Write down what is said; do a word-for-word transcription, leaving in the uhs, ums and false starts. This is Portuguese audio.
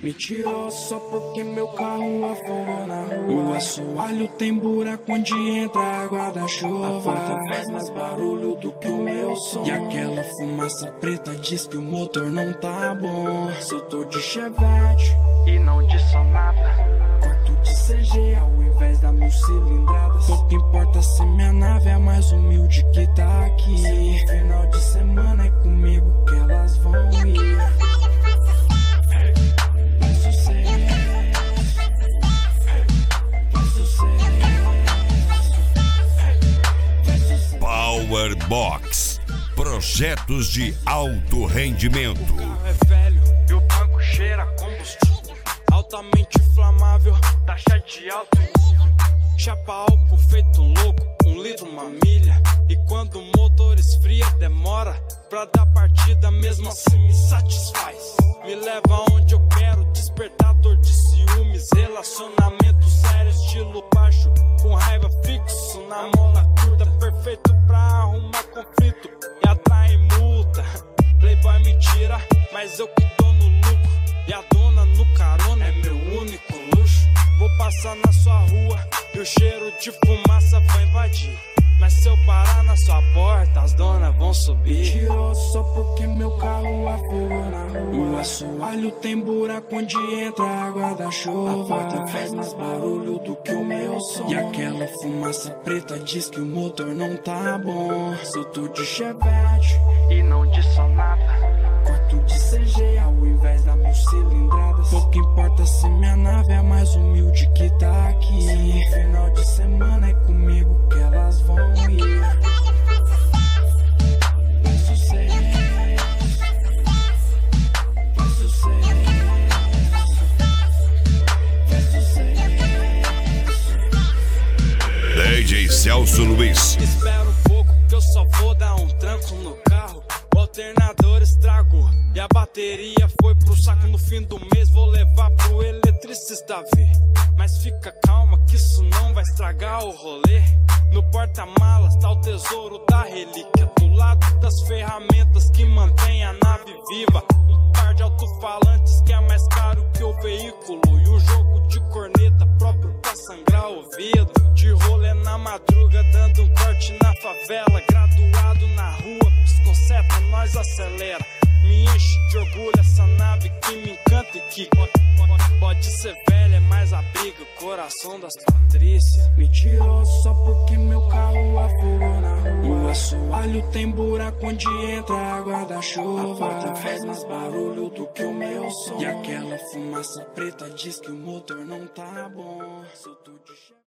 Me tirou só porque meu carro afogou na rua. O assoalho tem buraco onde entra a água da chuva. A porta faz mais barulho do que o meu som. E aquela fumaça preta diz que o motor não tá bom. Se eu tô de Chevette e não de Sonata, quarto de C G ao invés da mil cilindradas. Pouco importa se minha nave é a mais humilde que tá aqui. Se final de semana é comigo que elas vão ir. Vai sucesso, vai sucesso. Power Box, projetos de alto rendimento. O carro é velho e o banco cheira a combustível, altamente inflamável, taxa de alto nível. Chapa álcool feito um louco, um litro uma milha. E quando o motor esfria demora pra dar partida, mesmo assim me satisfaz. Me leva onde eu quero, despertador de ciúmes. Relacionamento sério, estilo baixo, com raiva fixo na mola curta, perfeito pra arrumar conflito e atrai multa. Playboy me tira, mas eu que tô no lucro. E a dona no carona é meu único luxo. Vou passar na sua rua e o cheiro de fumaça vai invadir. Mas se eu parar na sua porta, as donas vão subir. Me tirou só porque meu carro afogou na rua. O assoalho tem buraco onde entra a água da chuva. A porta faz mais barulho do que o meu som. E aquela fumaça preta diz que o motor não tá bom. Se eu tô de Chevette e não de Sonata, quarto de C G ao invés da mil cilindradas. Pouco importa se minha nave é a mais humilde que tá aqui. Se final de semana é comigo que elas vão ir. Vai sucesso, vai sucesso, vai sucesso. D J Celso Luiz. espera um pouco que eu só vou dar um tranco no carro. O alternador estragou e a bateria foi pro saco. No fim do mês vou levar pro eletricista ver. Mas fica calma que isso não vai estragar o rolê. No porta-malas tá o tesouro da relíquia, do lado das ferramentas que mantém a nave viva. Um par de alto-falantes que é mais caro que o veículo. E o jogo de corneta próprio pra sangrar o ouvido. De rolê na madruga dando um corte na favela. Graduado na rua, piscoceta, nós acelera. Me enche de orgulho essa nave que me encanta e que pode, pode, pode ser velha, mas abriga o coração das Patrícias. Me tirou só porque meu carro afogou na rua. O assoalho tem buraco onde entra a água da chuva. A porta faz mais barulho do que o meu som. E aquela fumaça preta diz que o motor não tá bom. Se eu tô de